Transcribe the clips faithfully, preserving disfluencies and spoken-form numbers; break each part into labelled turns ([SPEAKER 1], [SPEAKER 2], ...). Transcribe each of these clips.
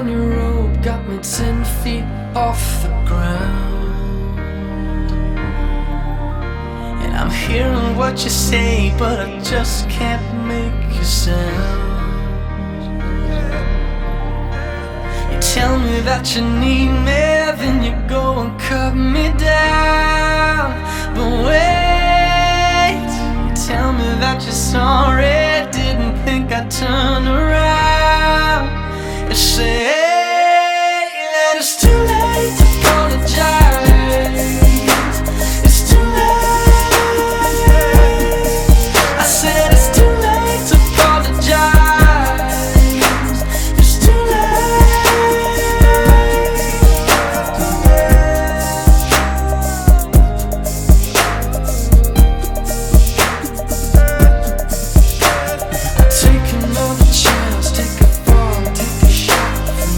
[SPEAKER 1] on your rope got me ten feet off the ground. And I'm hearing what you say, but I just can't make a sound. You tell me that you need me, then you go and cut me down. But wait, you tell me that you're sorry, didn't think I'd turn around. You say that it's too late to apologize. It's too late. I said it's too late to apologize. It's too late. Take another chance, take a fall, take a shot from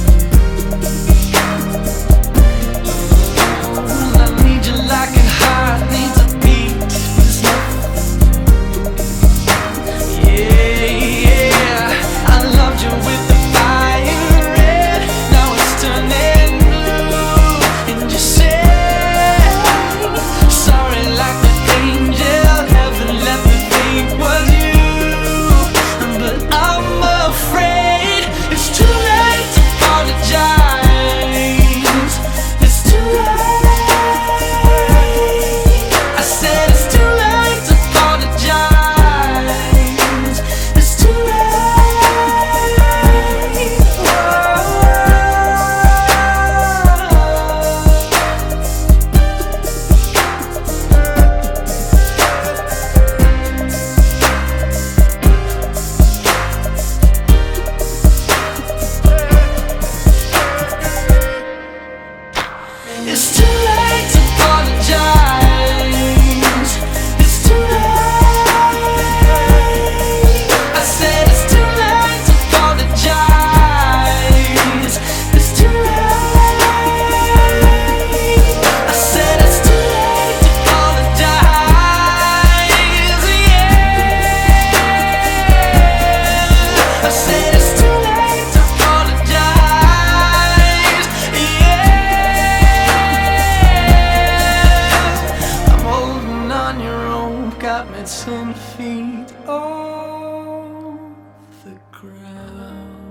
[SPEAKER 1] you. I need you like a heart needs a beat. There's nothing. Yeah, yeah. I loved you with the fire red. Now it's turning blue. And you say sorry like the angel. Heaven let me think was you. But I'm afraid it's too late to apologize. It's too late. I said it's too late to apologize. It's too late. It's too late to apologize. It's too late. I said it's too late to apologize. It's too late. I said it's too late to apologize. Yeah. I said it's too late to apologize. Yeah. I'm holding on your rope, got me ten feet off the ground.